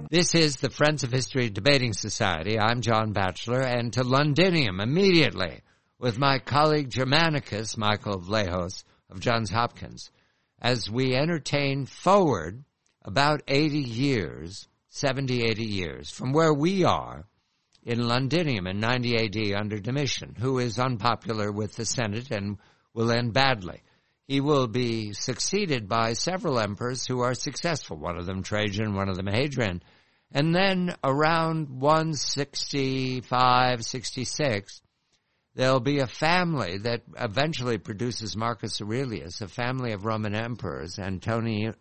This is the Friends of History Debating Society. I'm John Batchelor, and to Londinium immediately with my colleague Germanicus, Michael Vlahos of Johns Hopkins, as we entertain forward about 80 years, 70, 80 years, from where we are in Londinium in 90 AD under Domitian, who is unpopular with the Senate and will end badly. He will be succeeded by several emperors who are successful, one of them Trajan, one of them Hadrian. And then around 165, 66, there'll be a family that eventually produces Marcus Aurelius, a family of Roman emperors, Antonius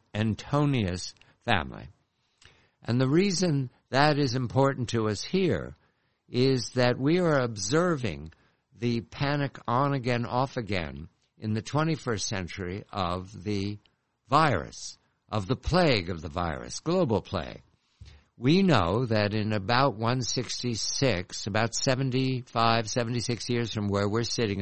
family. And the reason that is important to us here is that we are observing the panic on again, off again in the 21st century of the virus, of the plague of the virus, global plague. We know that in about 166, about 75, 76 years from where we're sitting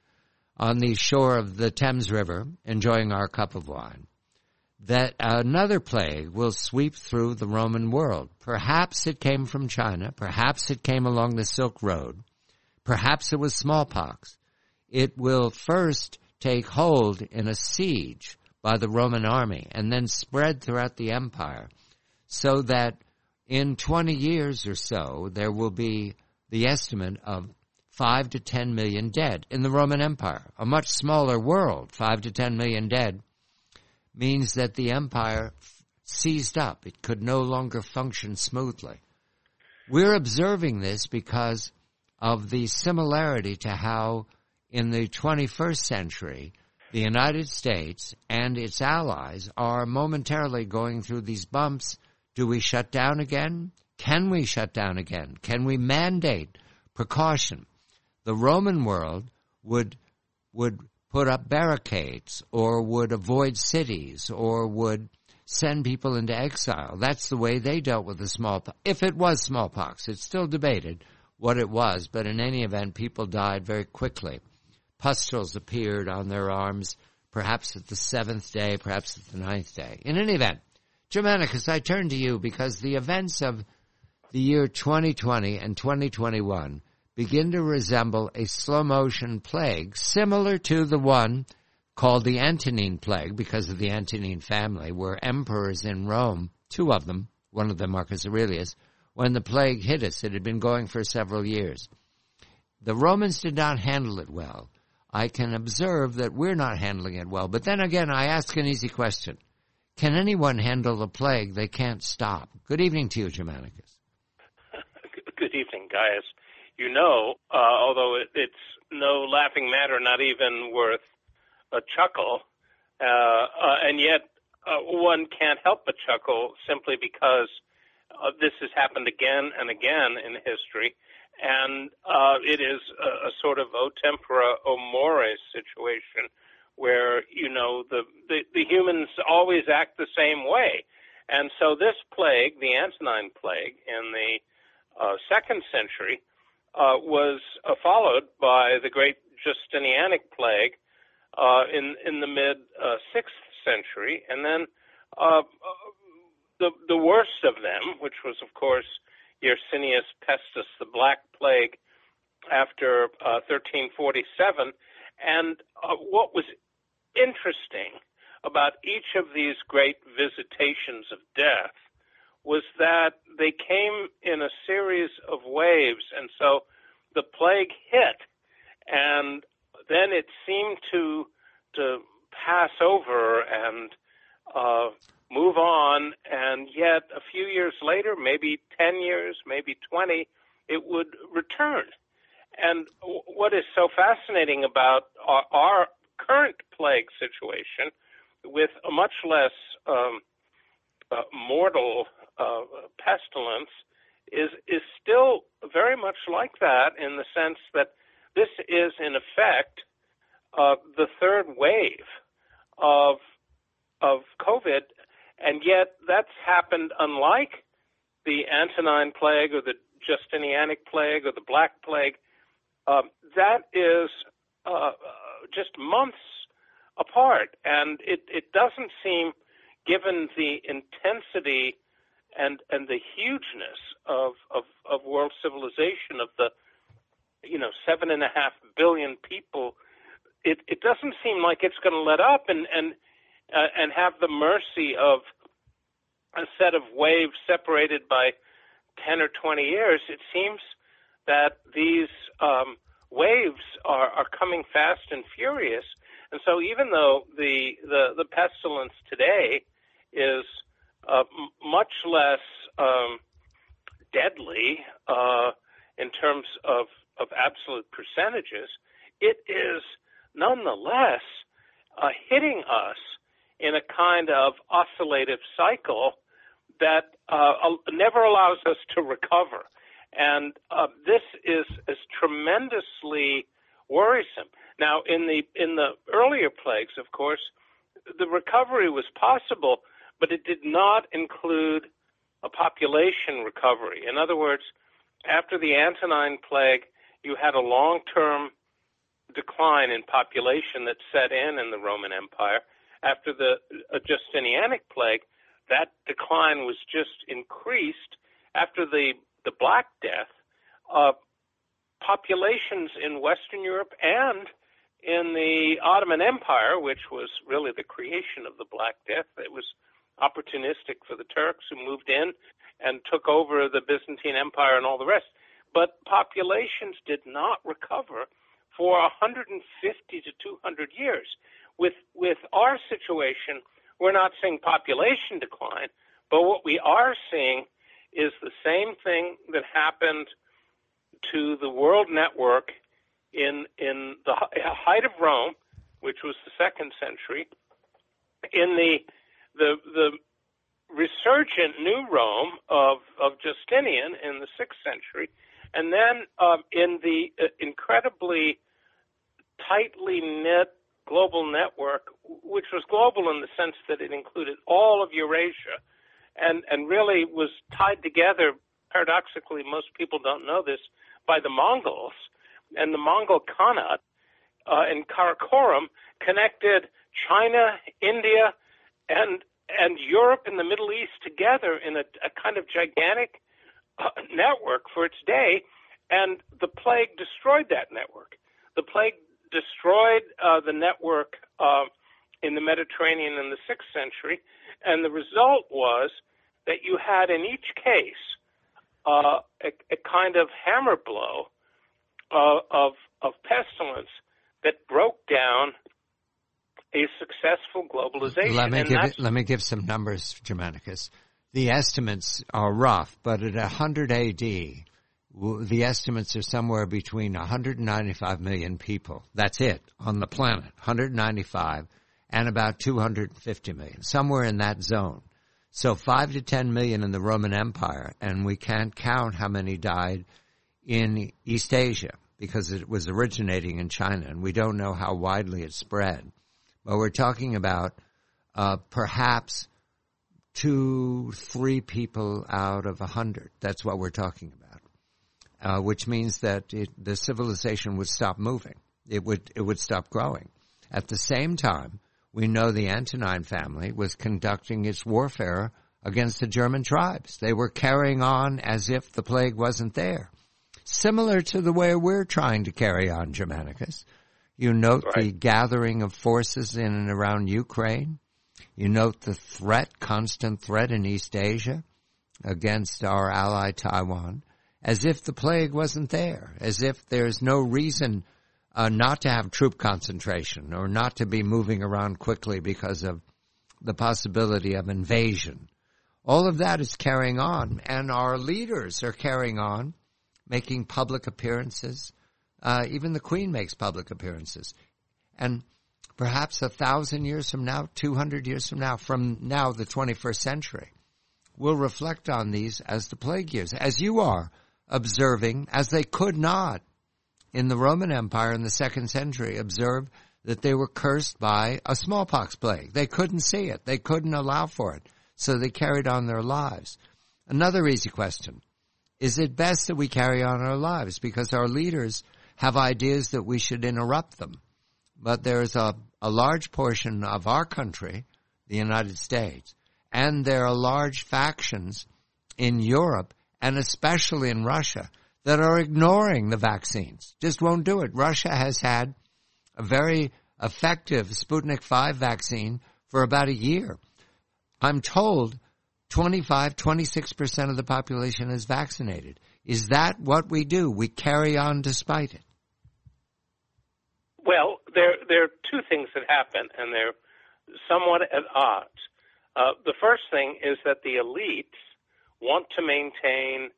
on the shore of the Thames River, enjoying our cup of wine, that another plague will sweep through the Roman world. Perhaps it came from China. Perhaps it came along the Silk Road. Perhaps it was smallpox. It will first take hold in a siege by the Roman army and then spread throughout the empire, so that in 20 years or so there will be the estimate of 5 to 10 million dead in the Roman Empire. A much smaller world, 5 to 10 million dead, means that the empire seized up. It could no longer function smoothly. We're observing this because of the similarity to how in the 21st century the United States and its allies are momentarily going through these bumps. Do we shut down again? Can we shut down again? Can we mandate precaution? The Roman world would put up barricades or would avoid cities or would send people into exile. That's the way they dealt with the smallpox. If it was smallpox, it's still debated what it was, but in any event, people died very quickly. Pustules appeared on their arms, perhaps at the 7th day, perhaps at the 9th day. In any event, Germanicus, I turn to you because the events of the year 2020 and 2021 begin to resemble a slow-motion plague similar to the one called the Antonine Plague because of the Antonine family, where emperors in Rome, 2 of them, one of them Marcus Aurelius, when the plague hit us, it had been going for several years. The Romans did not handle it well. I can observe that we're not handling it well. But then again, I ask an easy question. Can anyone handle a plague they can't stop? Good evening to you, Germanicus. Good evening, Gaius. You know, although it's no laughing matter, not even worth a chuckle, and yet one can't help but chuckle simply because this has happened again and again in history, and it is a sort of o tempora, o mores situation where, you know, the humans always act the same way. And so this plague, the Antonine Plague in the 2nd century, was followed by the great Justinianic Plague in the mid-6th century. And then the worst of them, which was, of course, Yersinia Pestis, the Black Plague, after 1347. And what was interesting about each of these great visitations of death was that they came in a series of waves, and so the plague hit, and then it seemed to pass over and move on, and yet a few years later, maybe 10 years, maybe 20, it would return. And what is so fascinating about our current plague situation, with a much less mortal pestilence, is still very much like that, in the sense that this is, in effect, the 3rd wave of COVID, and yet that's happened unlike the Antonine Plague or the Justinianic Plague or the Black Plague. That is just months apart, and it doesn't seem, given the intensity and the hugeness of world civilization, of the 7.5 billion people, it doesn't seem like it's going to let up and have the mercy of a set of waves separated by 10 or 20 years. It seems that these waves are coming fast and furious, and so even though the pestilence today is much less deadly in terms of absolute percentages, it is nonetheless hitting us in a kind of oscillative cycle that never allows us to recover. And this is tremendously worrisome. Now, in the earlier plagues, of course, the recovery was possible, but it did not include a population recovery. In other words, after the Antonine Plague, you had a long-term decline in population that set in the Roman Empire. After the Justinianic Plague, that decline was just increased. After the Black Death, populations in Western Europe and in the Ottoman Empire, which was really the creation of the Black Death, it was opportunistic for the Turks who moved in and took over the Byzantine Empire and all the rest. But populations did not recover for 150 to 200 years. With our situation, we're not seeing population decline, but what we are seeing is the same thing that happened to the world network in the height of Rome, which was the 2nd century, in the resurgent new Rome of Justinian in the 6th century, and then in the incredibly tightly knit global network, which was global in the sense that it included all of Eurasia and really was tied together, paradoxically, most people don't know this, by the Mongols. And the Mongol Khanate in Karakorum connected China, India, and Europe and the Middle East together in a kind of gigantic network for its day, and the plague destroyed that network. The plague destroyed the network in the Mediterranean in the 6th century, and the result was that you had in each case a kind of hammer blow of pestilence that broke down a successful globalization. Let me give some numbers, Germanicus. The estimates are rough, but at 100 AD, the estimates are somewhere between 195 million people. That's it, on the planet, 195, and about 250 million, somewhere in that zone. So 5 to 10 million in the Roman Empire, and we can't count how many died in East Asia because it was originating in China, and we don't know how widely it spread. But we're talking about perhaps 2-3 people out of 100. That's what we're talking about, which means that the civilization would stop moving. It would stop growing. At the same time, we know the Antonine family was conducting its warfare against the German tribes. They were carrying on as if the plague wasn't there. Similar to the way we're trying to carry on, Germanicus. You note the gathering of forces in and around Ukraine. You note the constant threat in East Asia against our ally Taiwan, as if the plague wasn't there, as if there's no reason not to have troop concentration or not to be moving around quickly because of the possibility of invasion. All of that is carrying on, and our leaders are carrying on, making public appearances. Even the Queen makes public appearances. And perhaps 1,000 years from now, 200 years from now, the 21st century, we'll reflect on these as the plague years, as you are observing, as they could not in the Roman Empire in the 2nd century, observe that they were cursed by a smallpox plague. They couldn't see it. They couldn't allow for it. So they carried on their lives. Another easy question. Is it best that we carry on our lives? Because our leaders have ideas that we should interrupt them. But there's a large portion of our country, the United States, and there are large factions in Europe and especially in Russia that are ignoring the vaccines, just won't do it. Russia has had a very effective Sputnik 5 vaccine for about a year. I'm told 26% of the population is vaccinated. Is that what we do? We carry on despite it? Well, there are two things that happen, and they're somewhat at odds. The first thing is that the elites want to maintain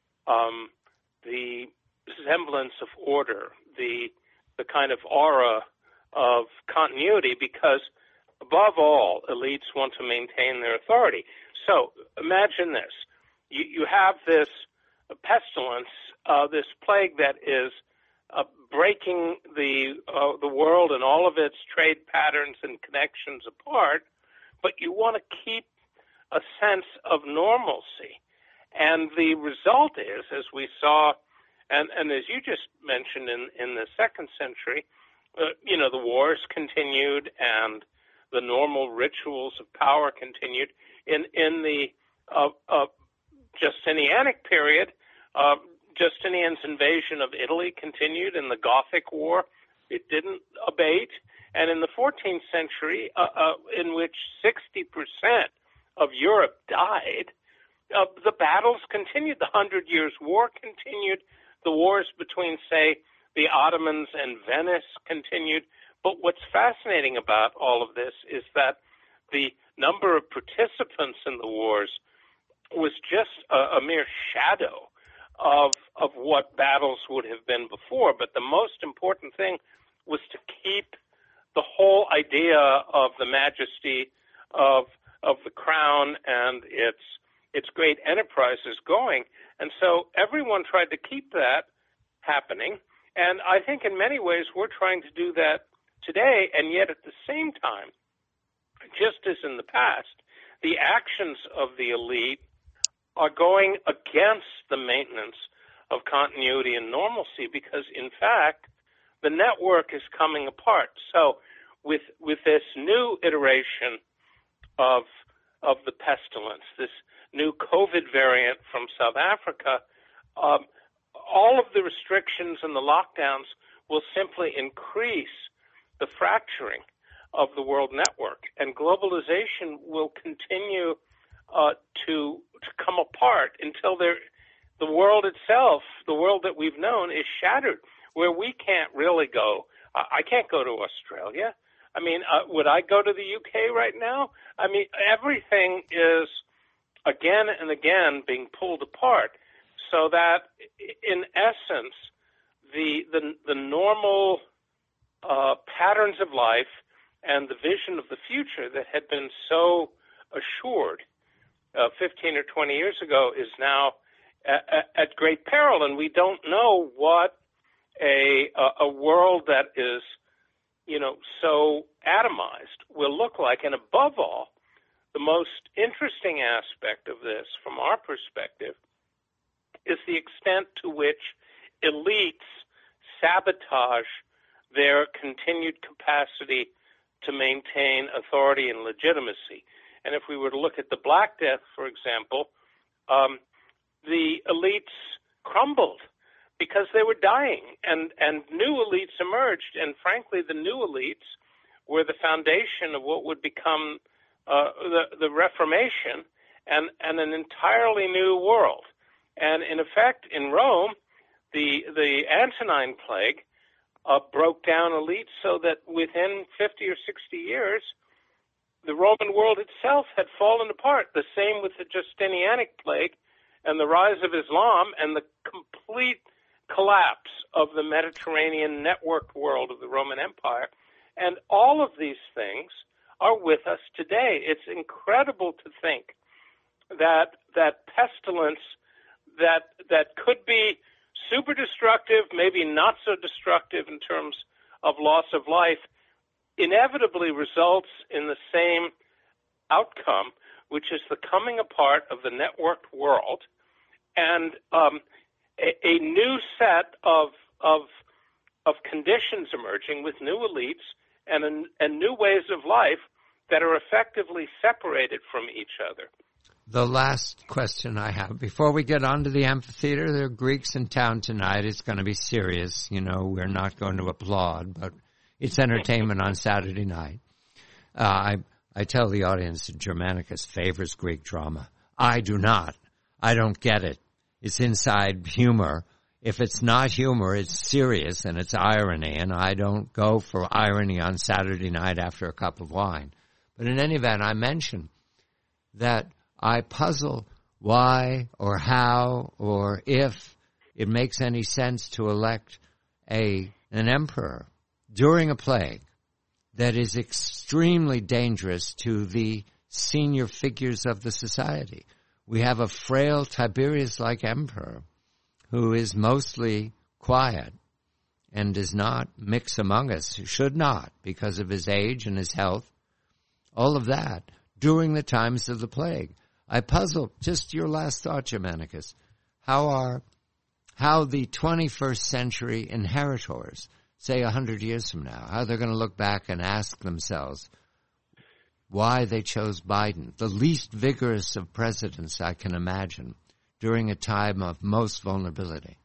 the semblance of order, the kind of aura of continuity, because above all, elites want to maintain their authority. So imagine this. You have this pestilence, this plague that is breaking the world and all of its trade patterns and connections apart, but you want to keep a sense of normalcy. And the result is, as we saw, and as you just mentioned in the second century, the wars continued and the normal rituals of power continued. In the Justinianic period, Justinian's invasion of Italy continued. In the Gothic War, it didn't abate. And in the 14th century, in which 60% of Europe died, the battles continued. The 100 Years' War continued. The wars between, say, the Ottomans and Venice continued. But what's fascinating about all of this is that the number of participants in the wars was just a mere shadow of what battles would have been before. But the most important thing was to keep the whole idea of the majesty of the crown and its great enterprises going. And so everyone tried to keep that happening. And I think in many ways we're trying to do that today, and yet at the same time, just as in the past, the actions of the elite are going against the maintenance of continuity and normalcy because, in fact, the network is coming apart. So with this new iteration of the pestilence, this new COVID variant from South Africa, all of the restrictions and the lockdowns will simply increase the fracturing of the world network, and globalization will continue to come apart until the world itself, the world that we've known, is shattered, where we can't really go. I can't go to Australia. I mean, would I go to the UK right now? I mean, everything is again and again being pulled apart, so that in essence, the normal patterns of life and the vision of the future that had been so assured 15 or 20 years ago is now at great peril, and we don't know what a world that is, so atomized will look like. And above all, the most interesting aspect of this, from our perspective, is the extent to which elites sabotage their continued capacity to maintain authority and legitimacy. And if we were to look at the Black Death, for example, the elites crumbled because they were dying, and new elites emerged. And frankly, the new elites were the foundation of what would become the Reformation and an entirely new world. And in effect, in Rome, the Antonine Plague broke down elites so that within 50 or 60 years, the Roman world itself had fallen apart. The same with the Justinianic Plague and the rise of Islam and the complete collapse of the Mediterranean networked world of the Roman Empire. And all of these things are with us today. It's incredible to think that pestilence that could be super destructive, maybe not so destructive in terms of loss of life, inevitably results in the same outcome, which is the coming apart of the networked world and a new set of conditions emerging with new elites and new ways of life that are effectively separated from each other. The last question I have, before we get on to the amphitheater, there are Greeks in town tonight. It's going to be serious. You know, we're not going to applaud, but it's entertainment on Saturday night. I tell the audience that Germanicus favors Greek drama. I do not. I don't get it. It's inside humor. If it's not humor, it's serious and it's irony, and I don't go for irony on Saturday night after a cup of wine. But in any event, I mention that I puzzle why or how or if it makes any sense to elect an emperor during a plague that is extremely dangerous to the senior figures of the society. We have a frail Tiberius-like emperor who is mostly quiet and does not mix among us, should not, because of his age and his health, all of that, during the times of the plague. I puzzle, just your last thought, Germanicus, how the 21st century inheritors, say 100 years from now, how they're going to look back and ask themselves why they chose Biden, the least vigorous of presidents I can imagine, during a time of most vulnerability.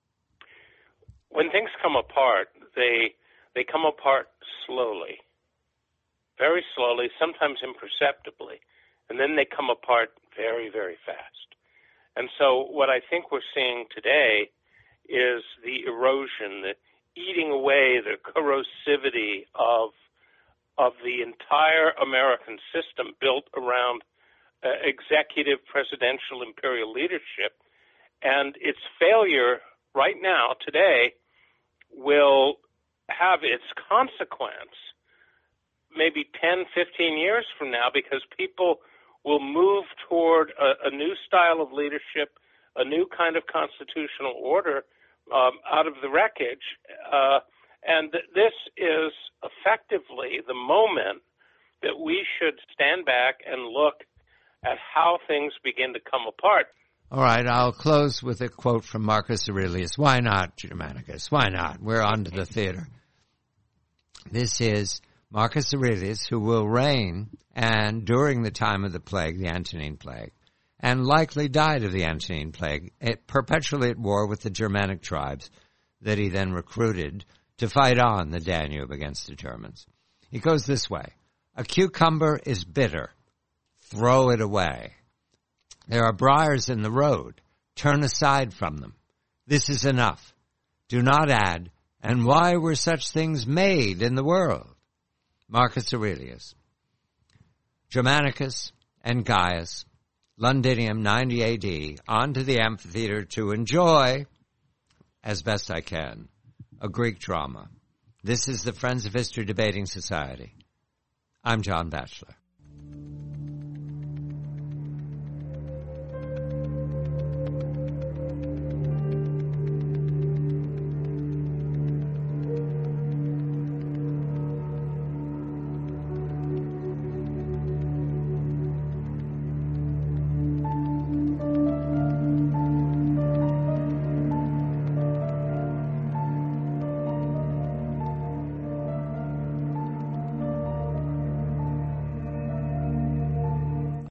When things come apart, they come apart slowly, very slowly, sometimes imperceptibly, and then they come apart very, very fast. And so what I think we're seeing today is the erosion, the eating away, the corrosivity of the entire American system built around executive, presidential, imperial leadership. And its failure right now, today, will have its consequence maybe 10, 15 years from now, because people will move toward a new style of leadership, a new kind of constitutional order out of the wreckage. And this is effectively the moment that we should stand back and look at how things begin to come apart. All right, I'll close with a quote from Marcus Aurelius. Why not, Germanicus? Why not? We're on to the theater. This is Marcus Aurelius, who will reign and during the time of the plague, the Antonine Plague, and likely died of the Antonine Plague, perpetually at war with the Germanic tribes that he then recruited to fight on the Danube against the Germans. He goes this way: a cucumber is bitter. Throw it away. There are briars in the road. Turn aside from them. This is enough. Do not add. And why were such things made in the world? Marcus Aurelius. Germanicus and Gaius, Londinium, 90 AD, on to the amphitheater to enjoy, as best I can, a Greek drama. This is the Friends of History Debating Society. I'm John Batchelor.